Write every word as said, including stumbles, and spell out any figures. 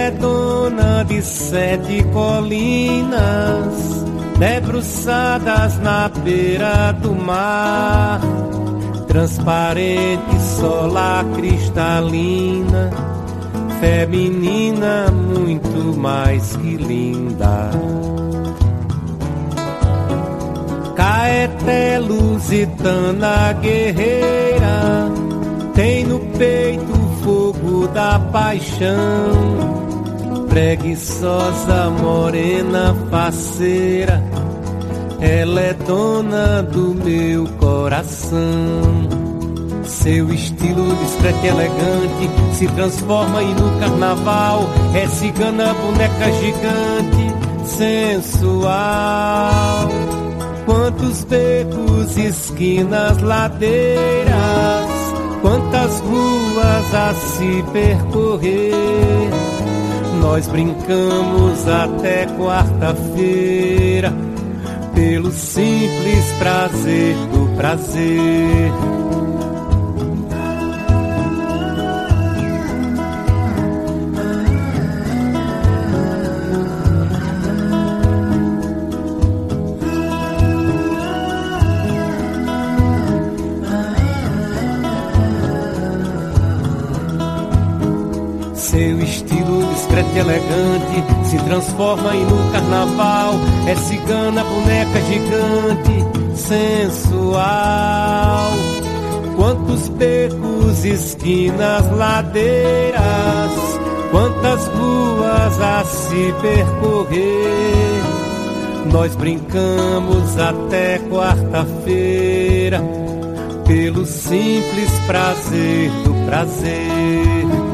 é dona de sete colinas, debruçadas na beira do mar, transparente solar cristalina, feminina muito mais que linda. Caeté lusitana guerreira, tem no peito o fogo da paixão, preguiçosa morena faceira, ela é dona do meu coração. Seu estilo discreto e elegante se transforma e no carnaval é cigana, boneca gigante, sensual. Quantos becos, esquinas, ladeiras, quantas ruas a se percorrer. Nós brincamos até quarta-feira, pelo simples prazer do prazer. Seu estilo discreto e elegante se transforma e no carnaval é cigana, boneca gigante, sensual. Quantos becos, esquinas, ladeiras, quantas ruas a se percorrer. Nós brincamos até quarta-feira, pelo simples prazer do prazer.